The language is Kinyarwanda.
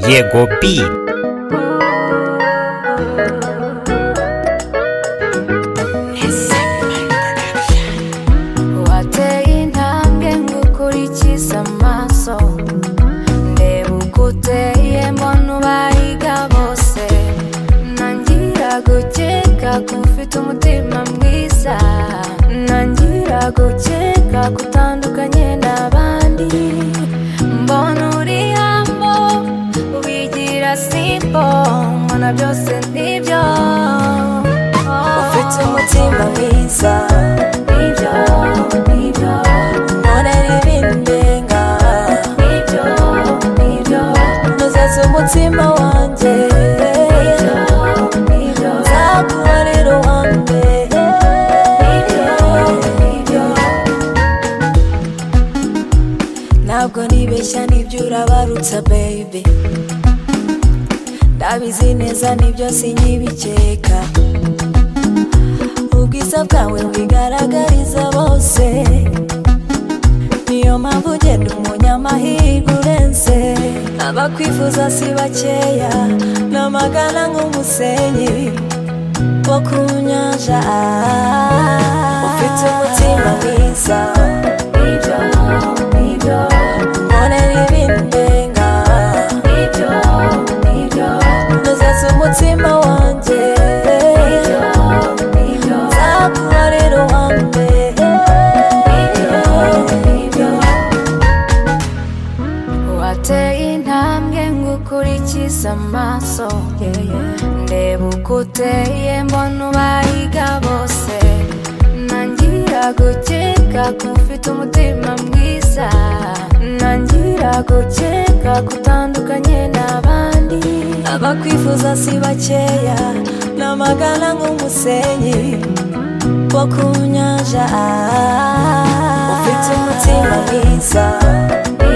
Diego Beat. Wateye intambwe ngukurikiza amaso, ndeba uko uteye mbona ubahiga bose, nangira gukeka ko ufite umutima mwiza, nangira gukeka ko utandukanye n'abandi, mbona uri hambo ubigira simpo, mbona byose nibyo, ufite umutima mwiza, nibyo nibyo, nkorera ibindenga, nibyo nibyo, nuzeza umutima wanjye, nibyo nzaguhorera uwanjye, nibyo. ntabwo nibeshya nibyo urabarutsa baby, ndabizi neza nibyo sinyibikeka, ubwiza bwawe wigaragariza bose, niyo mpamvu ugenda umunyamahirwe urenze, abakwifuza si bakeya, namagana nk'umusenyi wo ku nyanja, ufite umutima mwiza, Nibyo, nibyo, nkorera ibindenga, nibyo, nibyo, nuzeza umutima wanjye, nibyo, nzaguhorera uwanjye, nibyo. Wateye intambwe ngukurikiza amaso, ndeba uko uteye mbona ubahiga bose, nangira gukeka ko ufite umutima mwiza, nangira gukeka ko utandukanye n'abandi, abakwifuza si bakeya, namagana nk'umusenyi wo ku nyanja, ufite umutima mwiza,